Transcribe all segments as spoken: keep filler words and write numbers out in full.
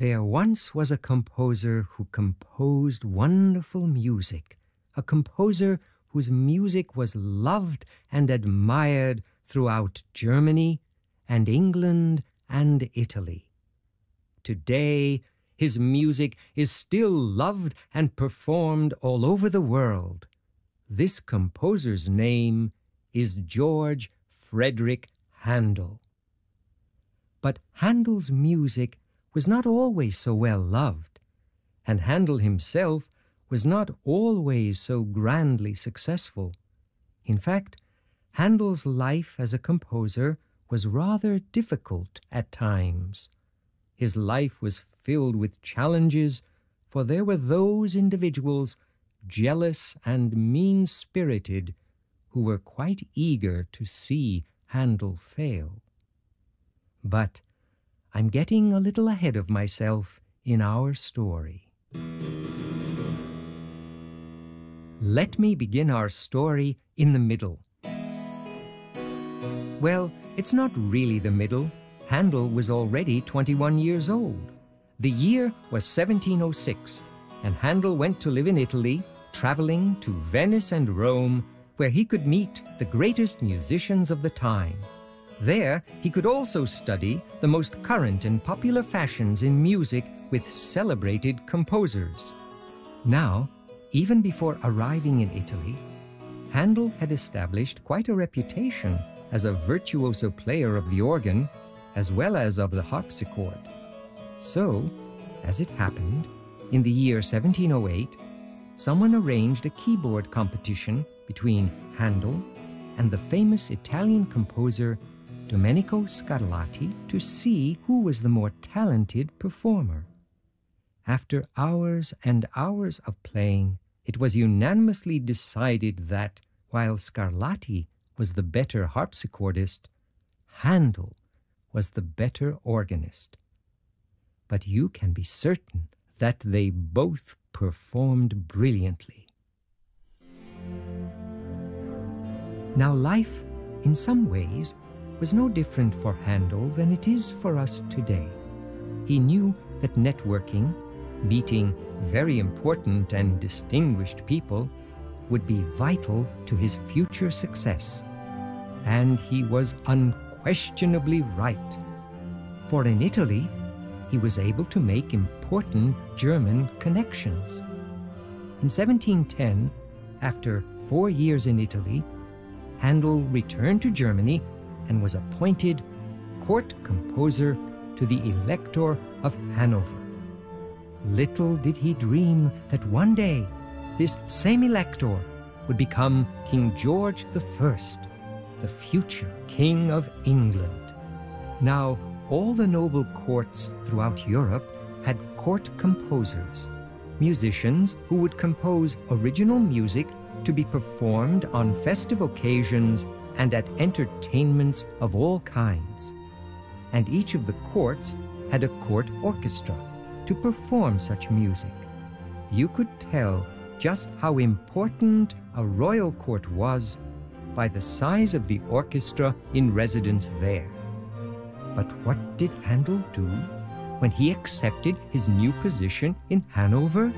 There once was a composer who composed wonderful music, a composer whose music was loved and admired throughout Germany and England and Italy. Today, his music is still loved and performed all over the world. This composer's name is George Frederick Handel. But Handel's music was not always so well loved, and Handel himself was not always so grandly successful. In fact, Handel's life as a composer was rather difficult at times. His life was filled with challenges, for there were those individuals, jealous and mean-spirited, who were quite eager to see Handel fail. But I'm getting a little ahead of myself in our story. Let me begin our story in the middle. Well, it's not really the middle. Handel was already twenty-one years old. The year was seventeen oh six, and Handel went to live in Italy, traveling to Venice and Rome, where he could meet the greatest musicians of the time. There, he could also study the most current and popular fashions in music with celebrated composers. Now, even before arriving in Italy, Handel had established quite a reputation as a virtuoso player of the organ as well as of the harpsichord. So, as it happened, in the year seventeen oh eight, someone arranged a keyboard competition between Handel and the famous Italian composer Domenico Scarlatti to see who was the more talented performer. After hours and hours of playing, it was unanimously decided that, while Scarlatti was the better harpsichordist, Handel was the better organist. But you can be certain that they both performed brilliantly. Now, life, in some ways, was no different for Handel than it is for us today. He knew that networking, meeting very important and distinguished people, would be vital to his future success. And he was unquestionably right. For in Italy, he was able to make important German connections. In seventeen ten, after four years in Italy, Handel returned to Germany and was appointed court composer to the Elector of Hanover. Little did he dream that one day this same Elector would become King George the First, the future King of England. Now, all the noble courts throughout Europe had court composers, musicians who would compose original music to be performed on festive occasions and at entertainments of all kinds. And each of the courts had a court orchestra to perform such music. You could tell just how important a royal court was by the size of the orchestra in residence there. But what did Handel do when he accepted his new position in Hanover?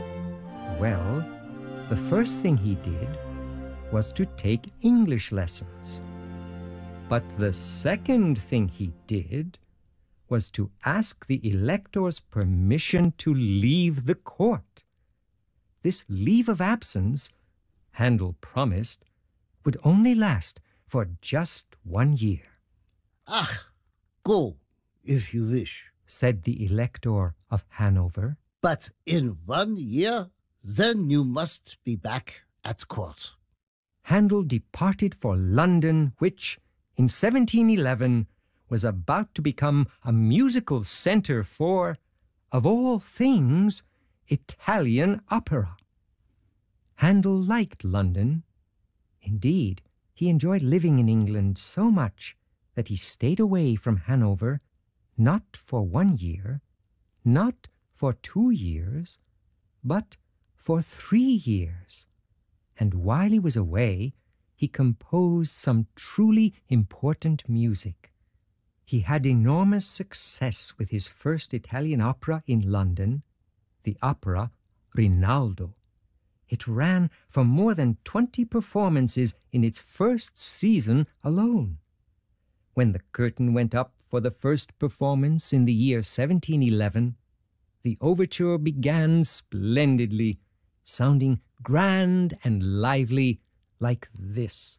Well, the first thing he did was to take English lessons. But the second thing he did was to ask the elector's permission to leave the court. This leave of absence, Handel promised, would only last for just one year. Ach, go, if you wish, said the Elector of Hanover. But in one year, then you must be back at court. Handel departed for London, which, in seventeen eleven, was about to become a musical center for, of all things, Italian opera. Handel liked London. Indeed, he enjoyed living in England so much that he stayed away from Hanover not for one year, not for two years, but for three years. And while he was away, he composed some truly important music. He had enormous success with his first Italian opera in London, the opera Rinaldo. It ran for more than twenty performances in its first season alone. When the curtain went up for the first performance in the year seventeen eleven, the overture began splendidly, sounding grand and lively like this.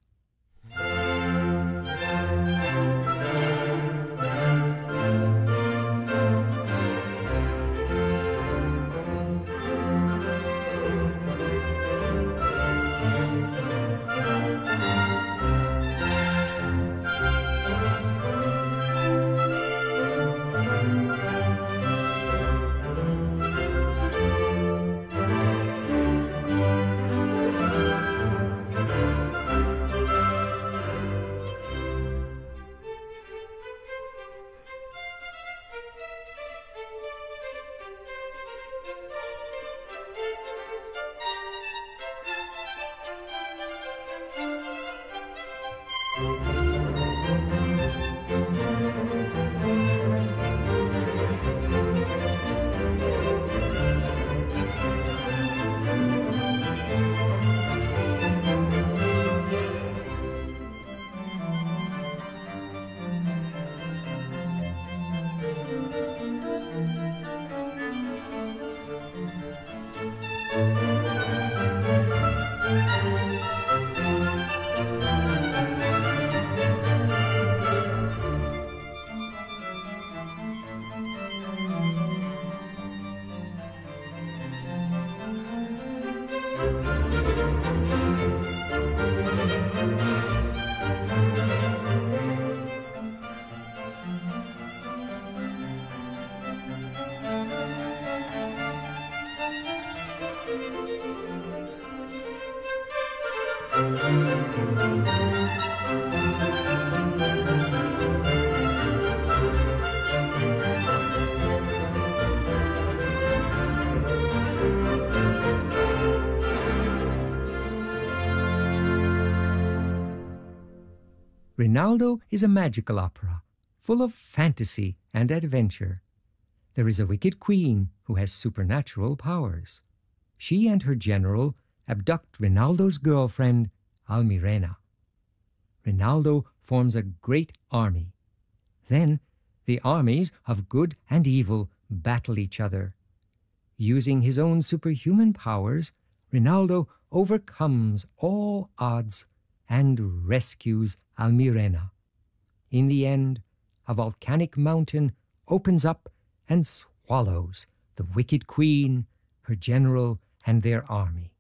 Rinaldo is a magical opera, full of fantasy and adventure. There is a wicked queen who has supernatural powers. She and her general abduct Rinaldo's girlfriend, Almirena. Rinaldo forms a great army. Then the armies of good and evil battle each other. Using his own superhuman powers, Rinaldo overcomes all odds and rescues Almirena. In the end, a volcanic mountain opens up and swallows the wicked queen, her general, and their army.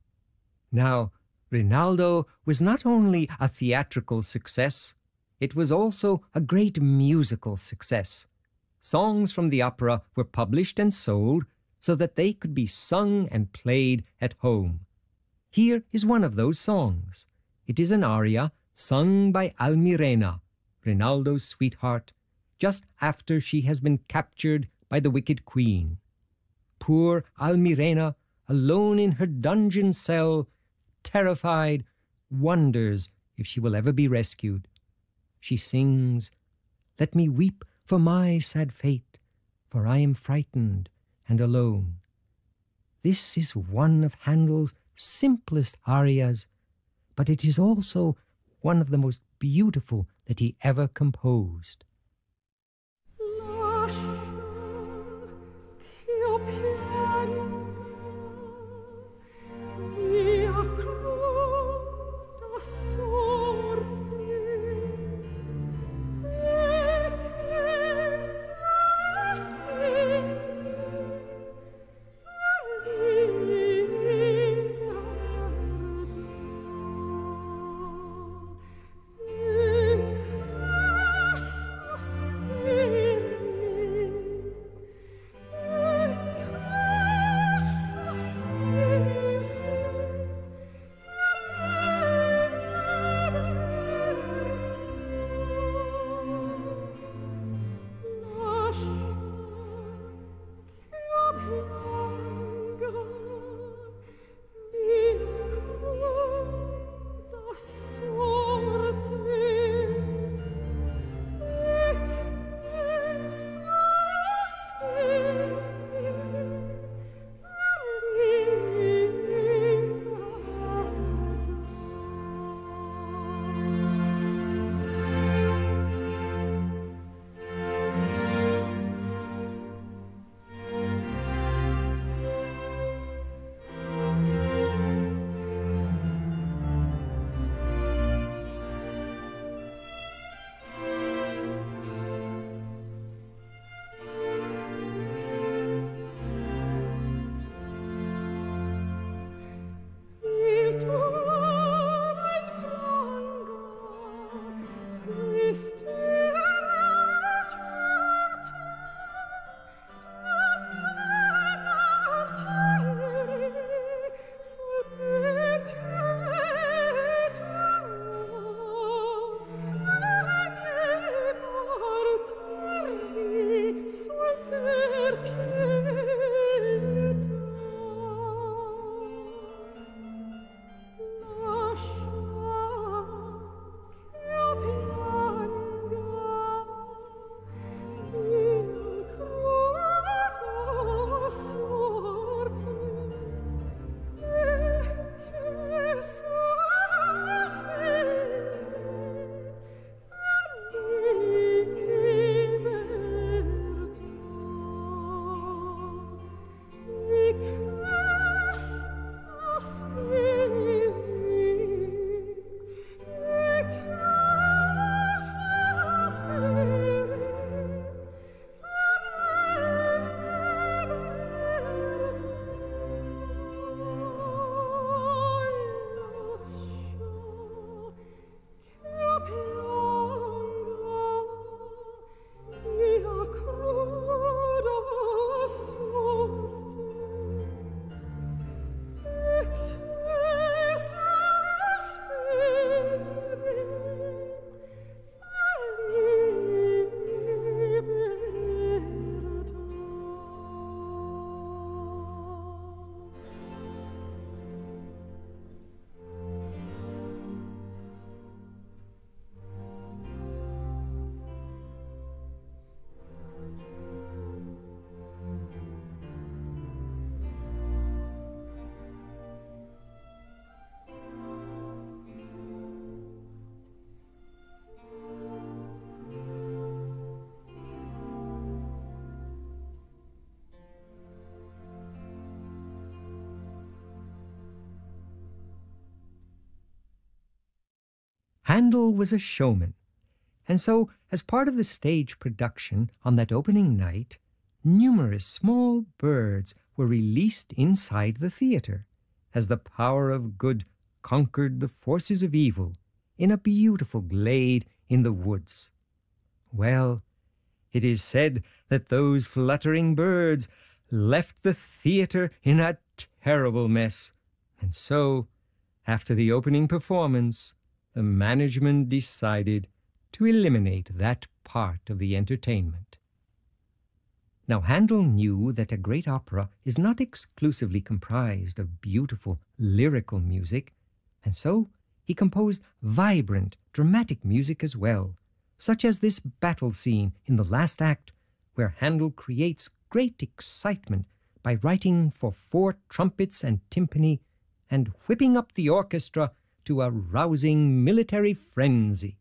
Now, Rinaldo was not only a theatrical success, it was also a great musical success. Songs from the opera were published and sold so that they could be sung and played at home. Here is one of those songs. It is an aria sung by Almirena, Rinaldo's sweetheart, just after she has been captured by the wicked queen. Poor Almirena, alone in her dungeon cell, terrified, wonders if she will ever be rescued. She sings, "Let me weep for my sad fate, for I am frightened and alone." This is one of Handel's simplest arias, but it is also one of the most beautiful that he ever composed. Handel was a showman, and so, as part of the stage production on that opening night, numerous small birds were released inside the theater, as the power of good conquered the forces of evil in a beautiful glade in the woods. Well, it is said that those fluttering birds left the theater in a terrible mess, and so, after the opening performance, the management decided to eliminate that part of the entertainment. Now, Handel knew that a great opera is not exclusively comprised of beautiful lyrical music, and so he composed vibrant, dramatic music as well, such as this battle scene in the last act, where Handel creates great excitement by writing for four trumpets and timpani and whipping up the orchestra to a rousing military frenzy.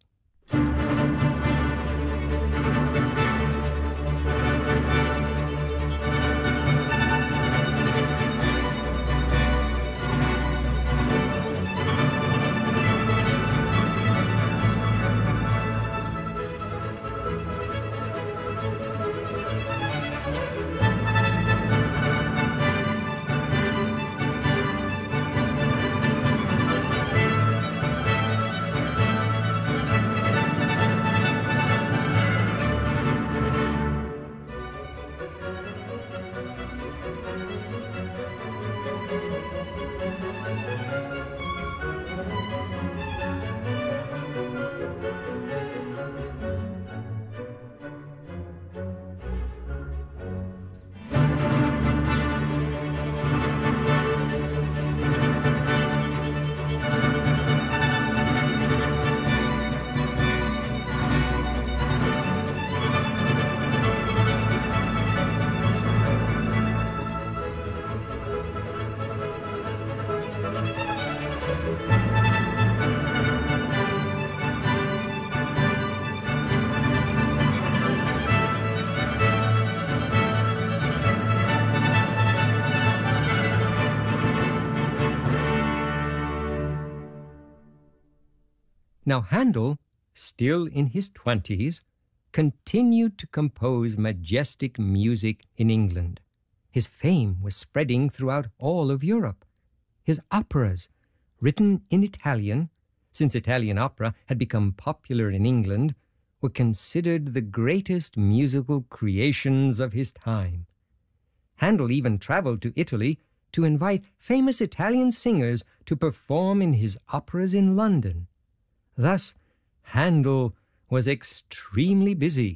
Now Handel, still in his twenties, continued to compose majestic music in England. His fame was spreading throughout all of Europe. His operas, written in Italian, since Italian opera had become popular in England, were considered the greatest musical creations of his time. Handel even traveled to Italy to invite famous Italian singers to perform in his operas in London. Thus, Handel was extremely busy,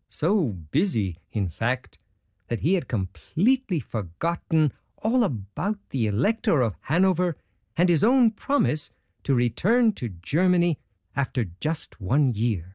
so busy, in fact, that he had completely forgotten all about the Elector of Hanover and his own promise to return to Germany after just one year.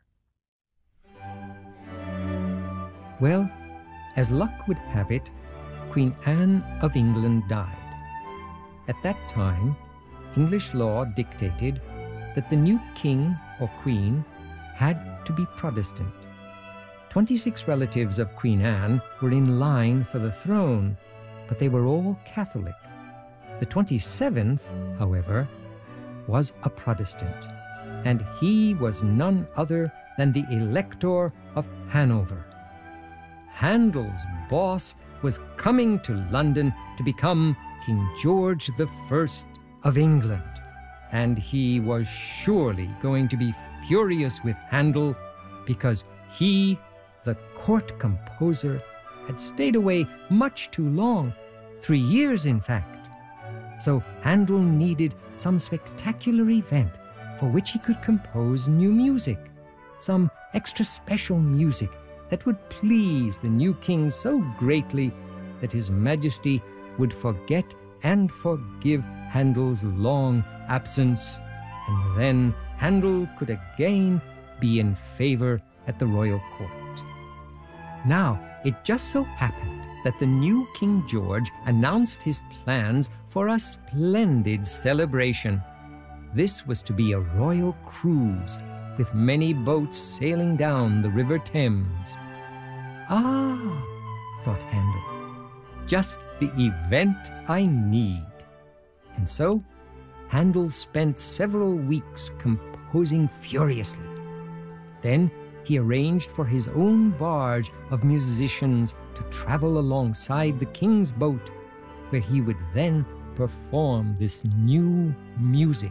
Well, as luck would have it, Queen Anne of England died. At that time, English law dictated that the new king or queen had to be Protestant. Twenty-six relatives of Queen Anne were in line for the throne, but they were all Catholic. The twenty-seventh, however, was a Protestant, and he was none other than the Elector of Hanover. Handel's boss was coming to London to become King George the First of England, and he was surely going to be furious with Handel because he, the court composer, had stayed away much too long, three years in fact. So Handel needed some spectacular event for which he could compose new music, some extra special music that would please the new king so greatly that His Majesty would forget and forgive Handel's long absence, and then Handel could again be in favor at the royal court. Now, it just so happened that the new King George announced his plans for a splendid celebration. This was to be a royal cruise, with many boats sailing down the River Thames. Ah, thought Handel, just the event I need. And so, Handel spent several weeks composing composing furiously. Then he arranged for his own barge of musicians to travel alongside the king's boat, where he would then perform this new music.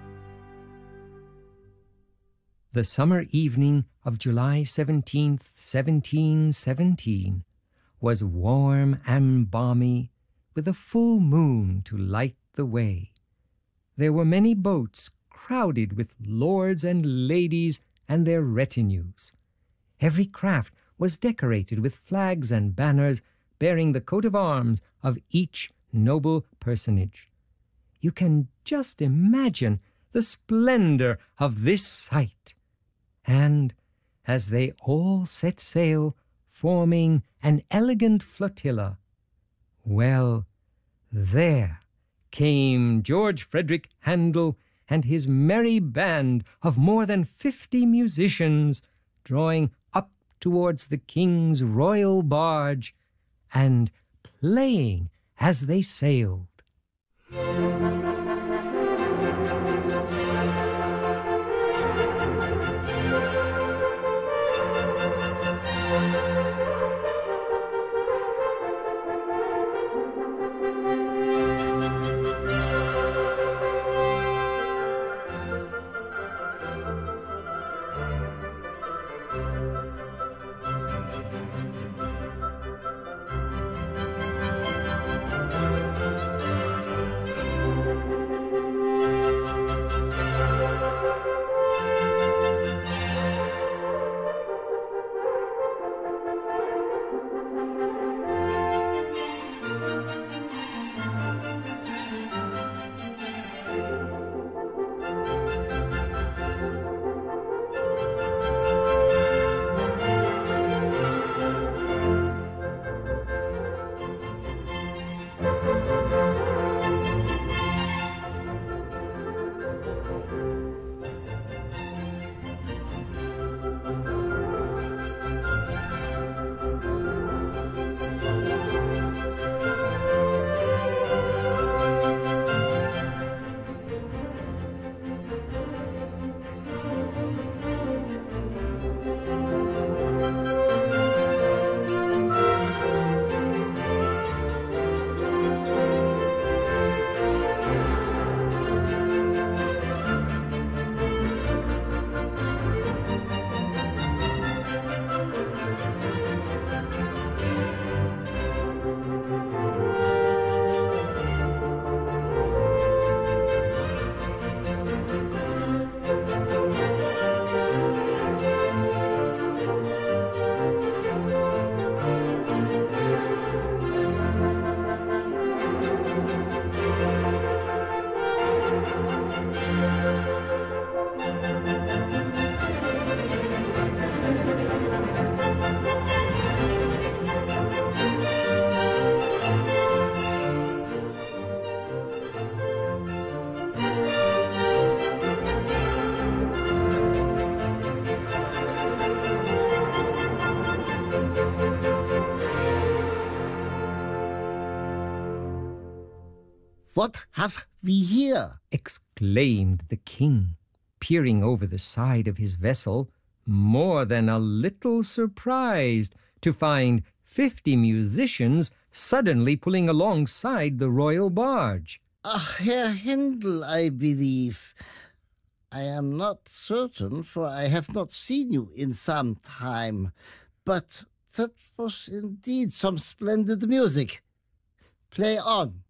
The summer evening of July seventeenth, seventeen seventeen, was warm and balmy, with a full moon to light the way. There were many boats crowded with lords and ladies and their retinues. Every craft was decorated with flags and banners bearing the coat of arms of each noble personage. You can just imagine the splendor of this sight. And as they all set sail, forming an elegant flotilla, well, there came George Frederick Handel and his merry band of more than fifty musicians, drawing up towards the king's royal barge and playing as they sailed. What have we here? Exclaimed the king, peering over the side of his vessel, more than a little surprised to find fifty musicians suddenly pulling alongside the royal barge. Ah, Herr Handel, I believe. I am not certain, for I have not seen you in some time. But that was indeed some splendid music. Play on.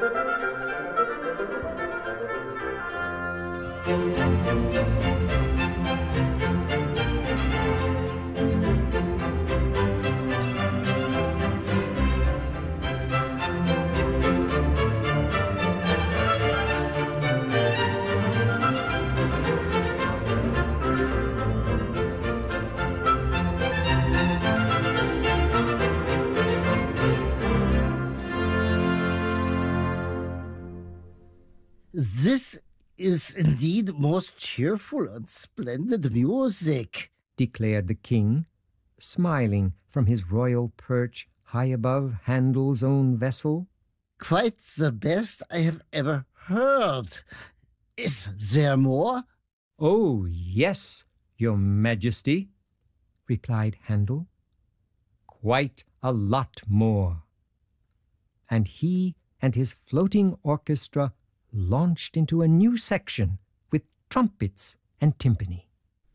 This is indeed most cheerful and splendid music, declared the king, smiling from his royal perch high above Handel's own vessel. Quite the best I have ever heard. Is there more? Oh, yes, your majesty, replied Handel. Quite a lot more. And he and his floating orchestra launched into a new section with trumpets and timpani.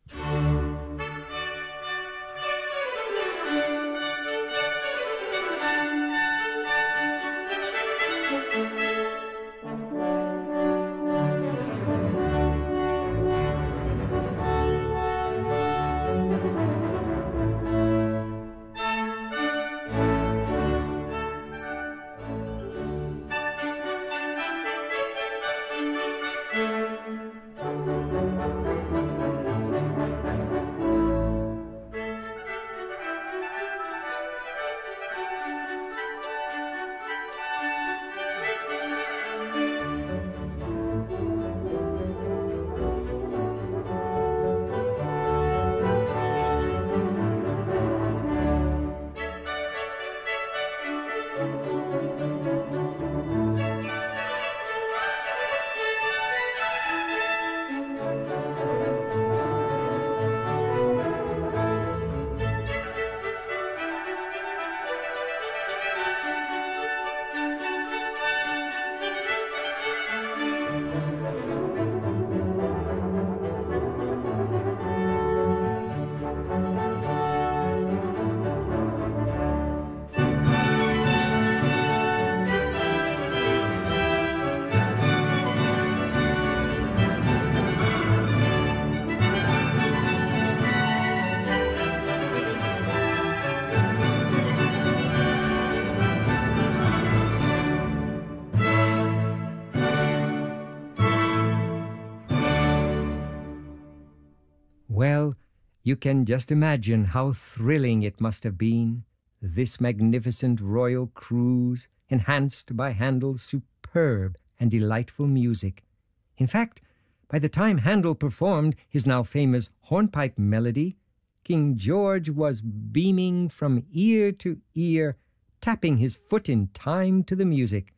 Well, you can just imagine how thrilling it must have been, this magnificent royal cruise, enhanced by Handel's superb and delightful music. In fact, by the time Handel performed his now famous hornpipe melody, King George was beaming from ear to ear, tapping his foot in time to the music.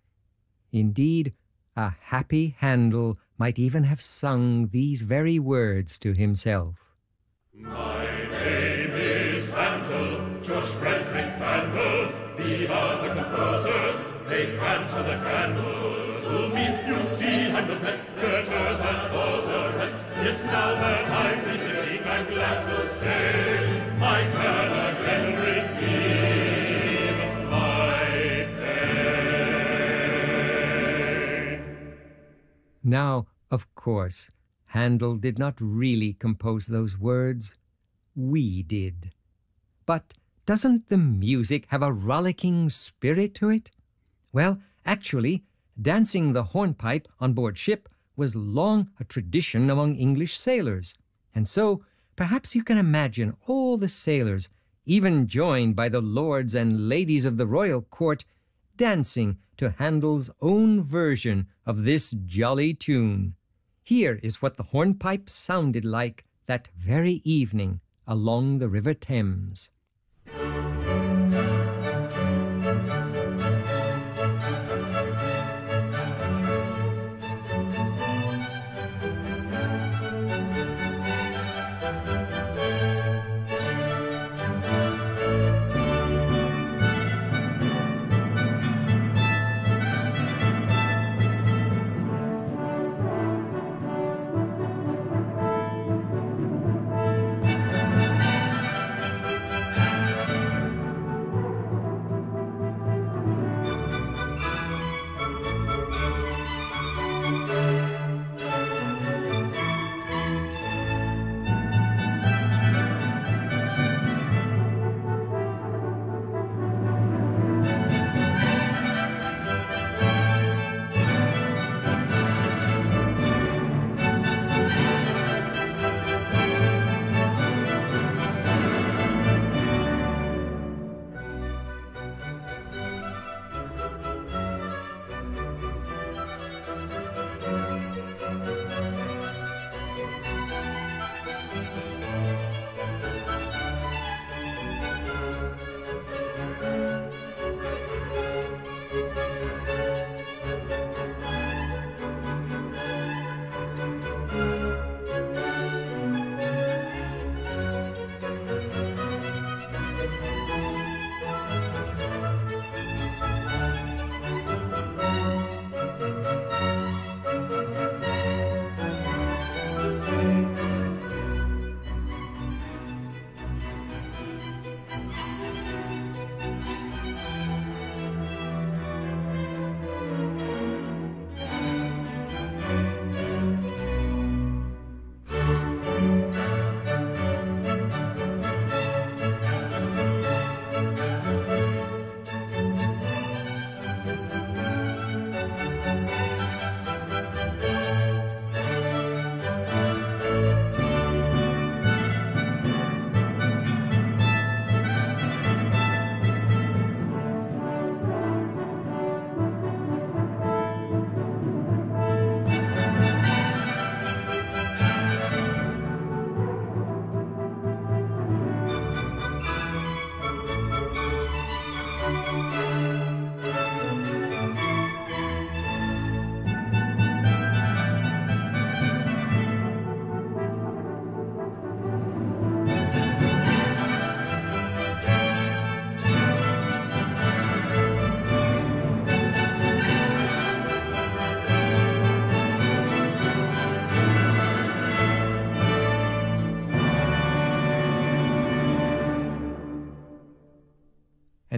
Indeed, a happy Handel might even have sung these very words to himself. My name is Handel, George Frederick Handel. The other composers, they can't to the candle. To me, you see, I'm the best, better than all the rest. Yes, now that I'm pleased the king, I'm glad to say I can again receive my pay. Now, of course, Handel did not really compose those words. We did. But doesn't the music have a rollicking spirit to it? Well, actually, dancing the hornpipe on board ship was long a tradition among English sailors. And so, perhaps you can imagine all the sailors, even joined by the lords and ladies of the royal court, dancing to Handel's own version of this jolly tune. Here is what the hornpipe sounded like that very evening along the River Thames.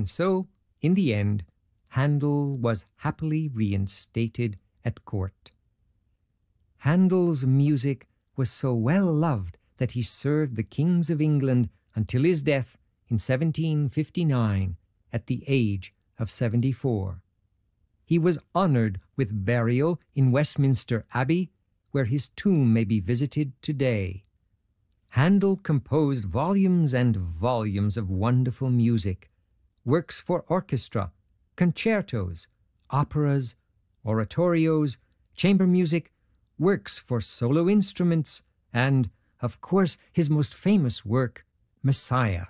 And so, in the end, Handel was happily reinstated at court. Handel's music was so well loved that he served the kings of England until his death in seventeen fifty-nine at the age of seventy-four. He was honored with burial in Westminster Abbey, where his tomb may be visited today. Handel composed volumes and volumes of wonderful music, works for orchestra, concertos, operas, oratorios, chamber music, works for solo instruments, and, of course, his most famous work, Messiah.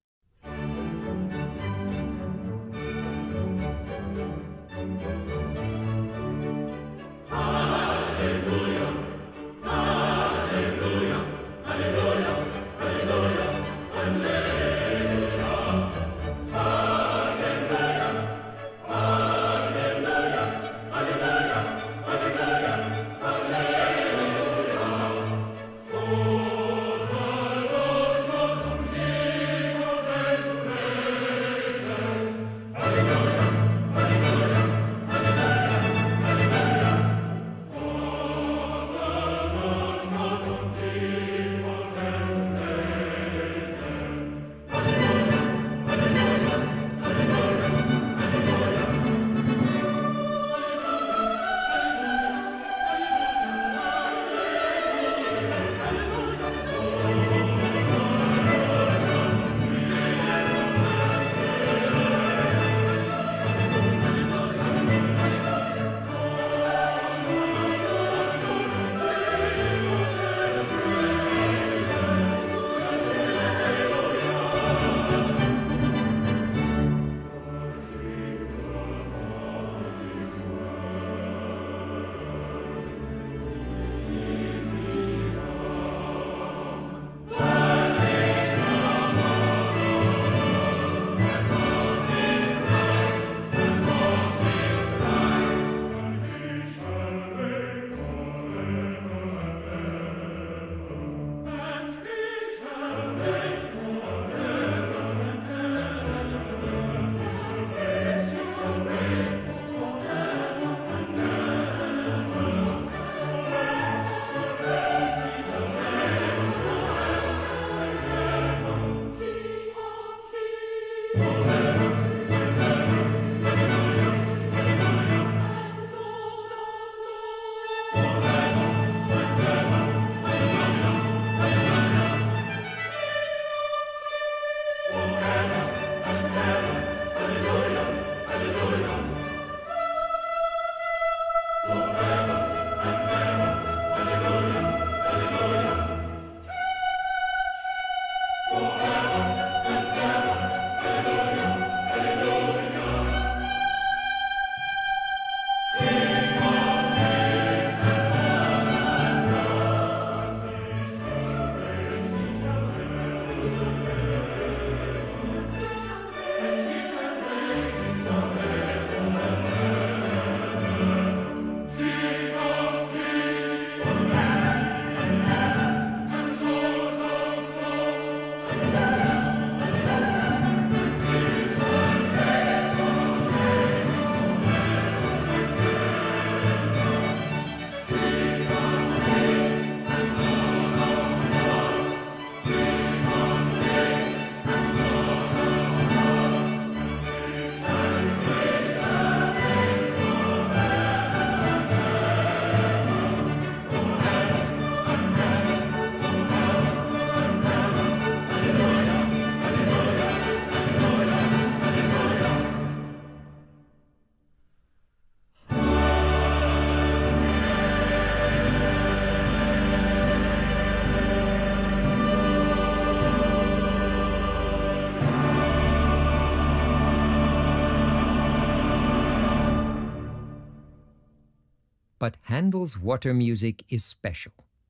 But Handel's water music is special.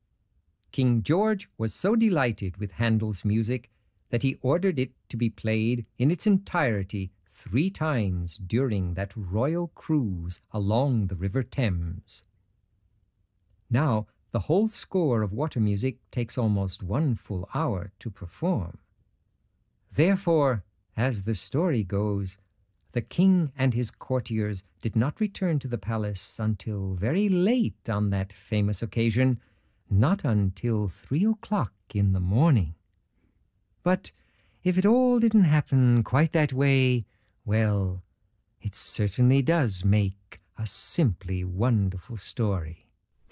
King George was so delighted with Handel's music that he ordered it to be played in its entirety three times during that royal cruise along the River Thames. Now, the whole score of water music takes almost one full hour to perform. Therefore, As the story goes, the king and his courtiers did not return to the palace until very late on that famous occasion, not until three o'clock in the morning. But if it all didn't happen quite that way, well, it certainly does make a simply wonderful story.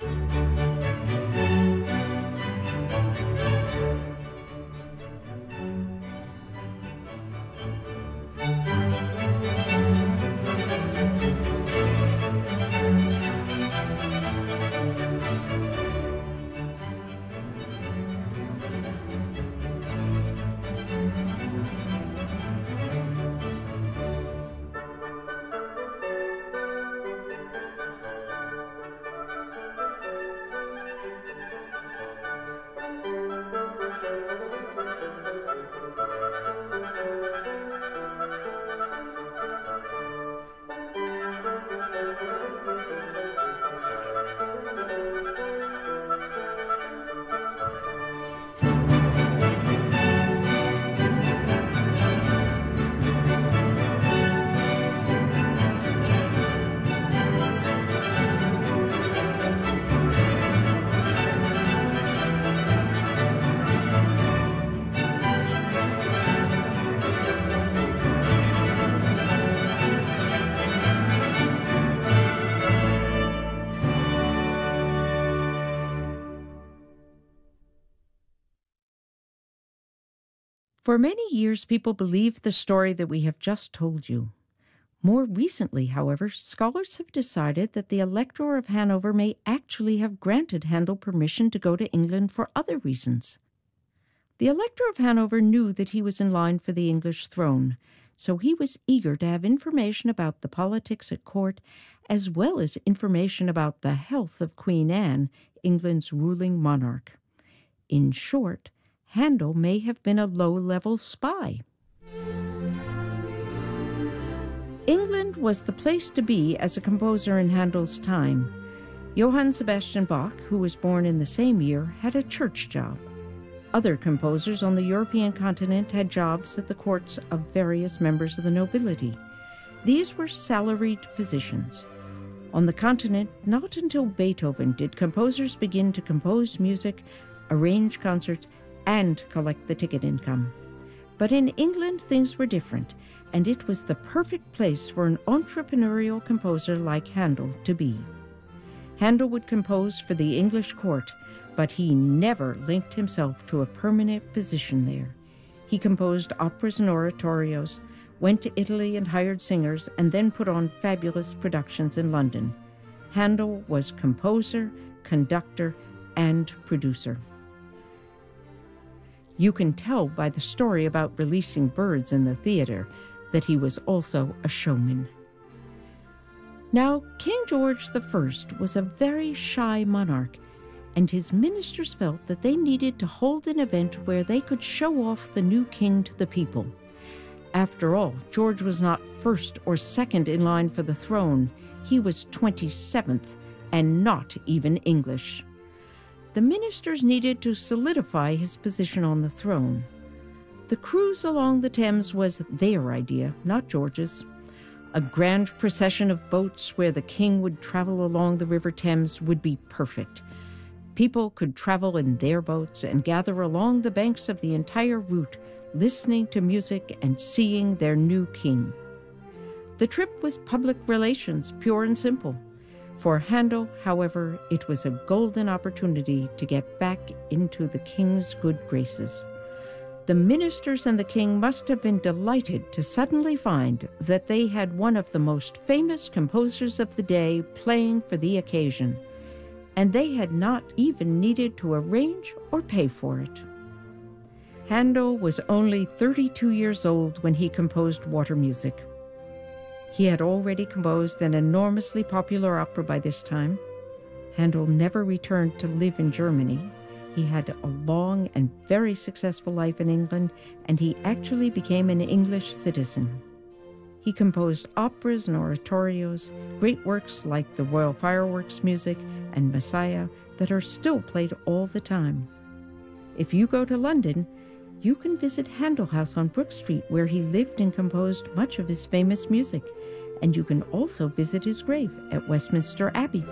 For many years, people believed the story that we have just told you. More recently, however, scholars have decided that the Elector of Hanover may actually have granted Handel permission to go to England for other reasons. The Elector of Hanover knew that he was in line for the English throne, so he was eager to have information about the politics at court, as well as information about the health of Queen Anne, England's ruling monarch. In short, Handel may have been a low-level spy. England was the place to be as a composer in Handel's time. Johann Sebastian Bach, who was born in the same year, had a church job. Other composers on the European continent had jobs at the courts of various members of the nobility. These were salaried positions. On the continent, not until Beethoven did composers begin to compose music, arrange concerts, and collect the ticket income. But in England, things were different, and it was the perfect place for an entrepreneurial composer like Handel to be. Handel would compose for the English court, but he never linked himself to a permanent position there. He composed operas and oratorios, went to Italy and hired singers, and then put on fabulous productions in London. Handel was composer, conductor, and producer. You can tell by the story about releasing birds in the theater that he was also a showman. Now, King George the First was a very shy monarch, and his ministers felt that they needed to hold an event where they could show off the new king to the people. After all, George was not first or second in line for the throne. He was twenty-seventh, and not even English. The ministers needed to solidify his position on the throne. The cruise along the Thames was their idea, not George's. A grand procession of boats where the king would travel along the River Thames would be perfect. People could travel in their boats and gather along the banks of the entire route, listening to music and seeing their new king. The trip was public relations, pure and simple. For Handel, however, it was a golden opportunity to get back into the king's good graces. The ministers and the king must have been delighted to suddenly find that they had one of the most famous composers of the day playing for the occasion, and they had not even needed to arrange or pay for it. Handel was only thirty-two years old when he composed water music. He had already composed an enormously popular opera by this time. Handel never returned to live in Germany. He had a long and very successful life in England, and he actually became an English citizen. He composed operas and oratorios, great works like the Royal Fireworks music and Messiah that are still played all the time. If you go to London, you can visit Handel House on Brook Street, where he lived and composed much of his famous music. And you can also visit his grave at Westminster Abbey.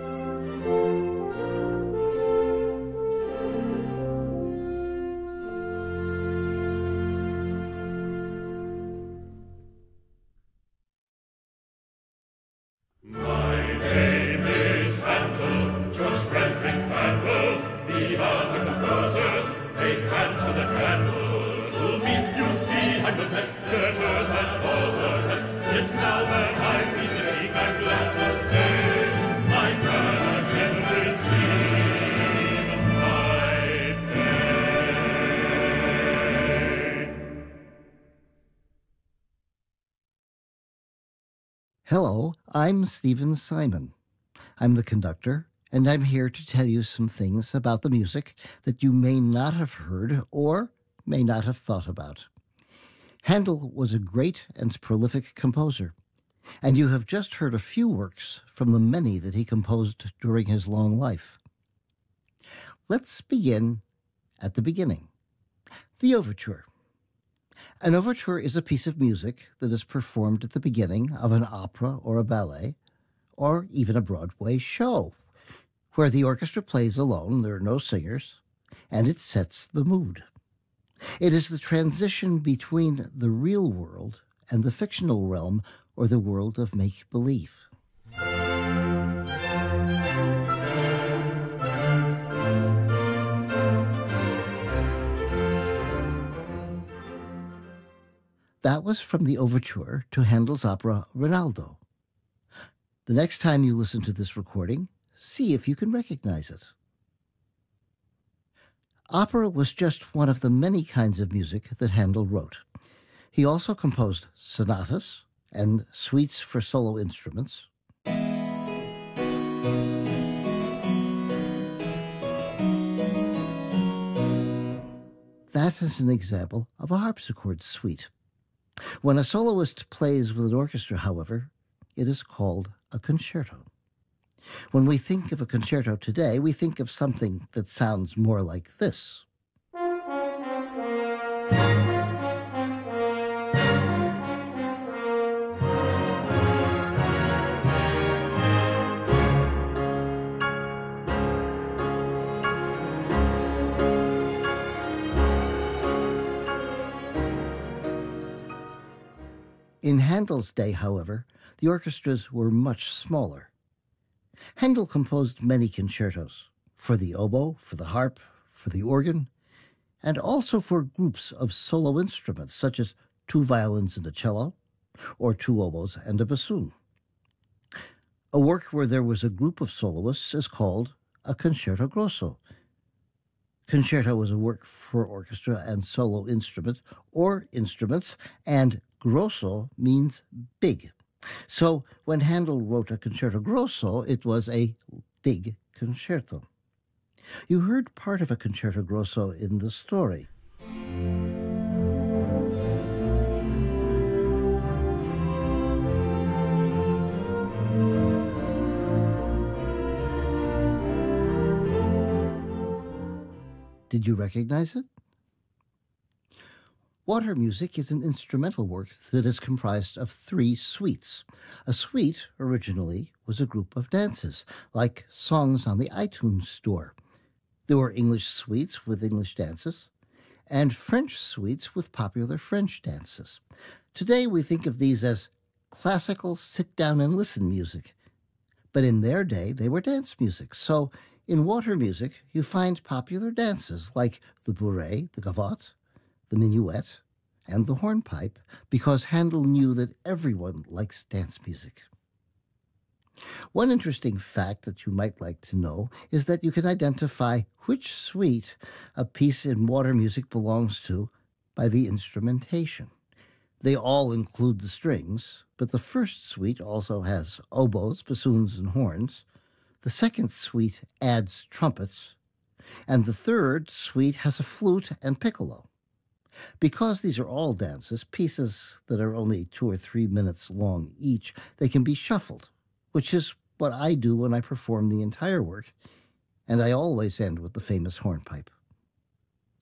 Hello, I'm Stephen Simon. I'm the conductor, and I'm here to tell you some things about the music that you may not have heard or may not have thought about. Handel was a great and prolific composer, and you have just heard a few works from the many that he composed during his long life. Let's begin at the beginning. The overture. An overture is a piece of music that is performed at the beginning of an opera or a ballet, or even a Broadway show, where the orchestra plays alone, there are no singers, and it sets the mood. It is the transition between the real world and the fictional realm, or the world of make-believe. That was from the overture to Handel's opera Rinaldo. The next time you listen to this recording, see if you can recognize it. Opera was just one of the many kinds of music that Handel wrote. He also composed sonatas and suites for solo instruments. That is an example of a harpsichord suite. When a soloist plays with an orchestra, however, it is called a concerto. When we think of a concerto today, we think of something that sounds more like this. In Handel's day, however, the orchestras were much smaller. Handel composed many concertos, for the oboe, for the harp, for the organ, and also for groups of solo instruments, such as two violins and a cello, or two oboes and a bassoon. A work where there was a group of soloists is called a concerto grosso. Concerto is a work for orchestra and solo instruments, or instruments, and grosso means big. So when Handel wrote a concerto grosso, it was a big concerto. You heard part of a concerto grosso in the story. Did you recognize it? Water music is an instrumental work that is comprised of three suites. A suite, originally, was a group of dances, like songs on the iTunes store. There were English suites with English dances, and French suites with popular French dances. Today we think of these as classical sit-down-and-listen music. But in their day, they were dance music. So in water music, you find popular dances like the bourrée, the gavotte, the minuet, and the hornpipe, because Handel knew that everyone likes dance music. One interesting fact that you might like to know is that you can identify which suite a piece in water music belongs to by the instrumentation. They all include the strings, but the first suite also has oboes, bassoons, and horns. The second suite adds trumpets, and the third suite has a flute and piccolo. Because these are all dances, pieces that are only two or three minutes long each, they can be shuffled, which is what I do when I perform the entire work, and I always end with the famous hornpipe.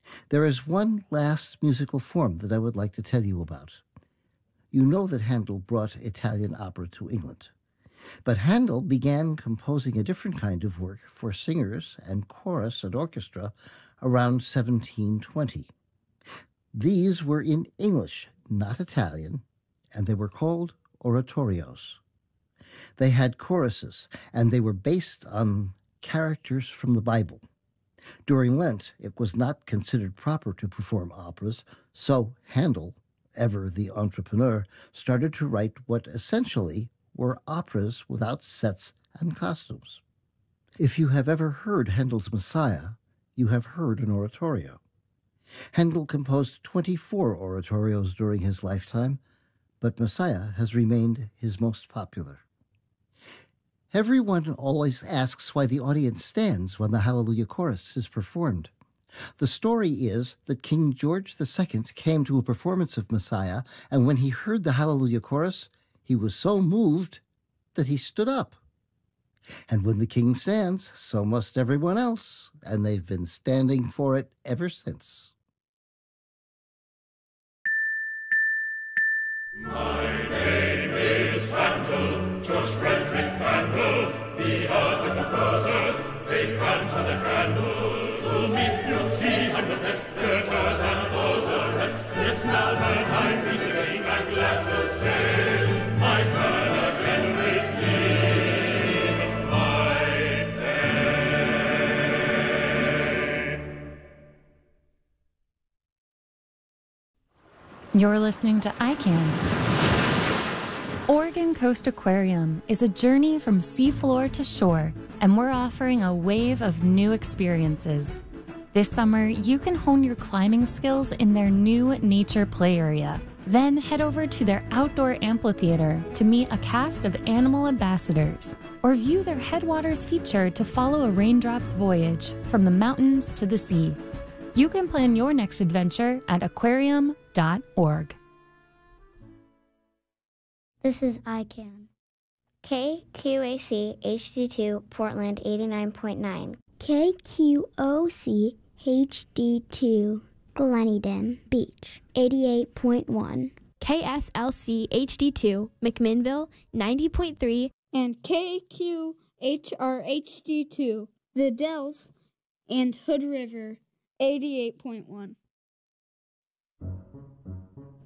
There is one last musical form that I would like to tell you about. You know that Handel brought Italian opera to England. But Handel began composing a different kind of work for singers and chorus and orchestra around seventeen twenty. These were in English, not Italian, and they were called oratorios. They had choruses, and they were based on characters from the Bible. During Lent, it was not considered proper to perform operas, so Handel, ever the entrepreneur, started to write what essentially were operas without sets and costumes. If you have ever heard Handel's Messiah, you have heard an oratorio. Handel composed twenty-four oratorios during his lifetime, but Messiah has remained his most popular. Everyone always asks why the audience stands when the Hallelujah Chorus is performed. The story is that King George the Second came to a performance of Messiah, and when he heard the Hallelujah Chorus, he was so moved that he stood up. And when the king stands, so must everyone else, and they've been standing for it ever since. My name is Handel, George Frederick Handel. The other composers, they can't on the candle. To me, you see, I'm the best, better than all the rest. Yes, now that I'm pleased the king, I'm glad to say, I can again receive my pay. You're listening to I Can. Oregon Coast Aquarium is a journey from seafloor to shore, and we're offering a wave of new experiences. This summer, you can hone your climbing skills in their new nature play area. Then head over to their outdoor amphitheater to meet a cast of animal ambassadors, or view their Headwaters feature to follow a raindrop's voyage from the mountains to the sea. You can plan your next adventure at aquarium dot org. This is I Can. K Q A C H D two Portland eighty-nine point nine. K Q O C H D two Gleneden Beach eighty-eight point one. K S L C H D two McMinnville ninety point three. And K Q H R H D two The Dells and Hood River eighty-eight point one.